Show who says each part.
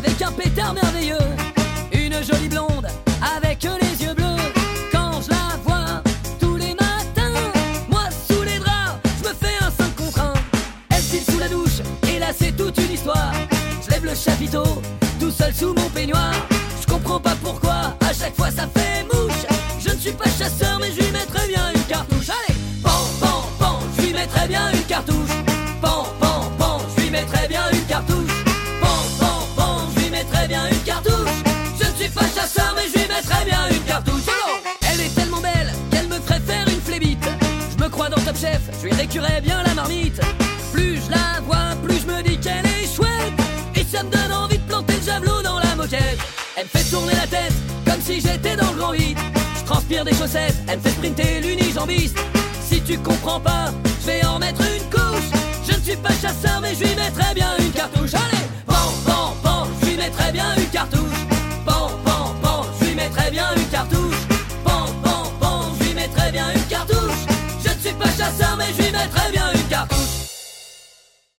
Speaker 1: avec un pétard merveilleux. Une jolie blonde avec les yeux bleus. Quand je la vois tous les matins, moi sous les draps, je me fais un 5 contre 1. Elle file sous la douche et là c'est toute une histoire. Je lève le chapiteau tout seul sous mon peignoir. Je comprends pas pourquoi à chaque fois ça fait mouche. Je ne suis pas chasseur mais je lui mettrais bien une cartouche. Allez, pan, pan, pan, je lui mettrais bien une cartouche. Pan, pan, pan, je lui mettrais bien une cartouche. Pan, pan, pan, je lui mettrais bien une cartouche. Je ne suis pas chasseur mais je lui mettrais bien une cartouche. Elle est tellement belle qu'elle me ferait faire une flébite. Je me crois dans Top Chef, je lui récurais bien la marmite. Plus je la vois, plus je me dis qu'elle est chouette. Et ça me donne envie de planter le javelot dans la moquette. Elle me fait tourner la tête comme si j'étais dans le grand vide. Je transpire des chaussettes, elle me fait sprinter l'unijambiste. Si tu comprends pas, je vais en mettre une couche. Je ne suis pas chasseur mais je lui mettrais bien une cartouche. Allez, pan, pan, pan, je lui mettrais bien une cartouche. Pan, pan, pan, je lui mettrais bien une cartouche. Pan, pan, pan, je lui mettrais bien une cartouche. Je ne suis pas chasseur mais je lui mettrais bien une cartouche.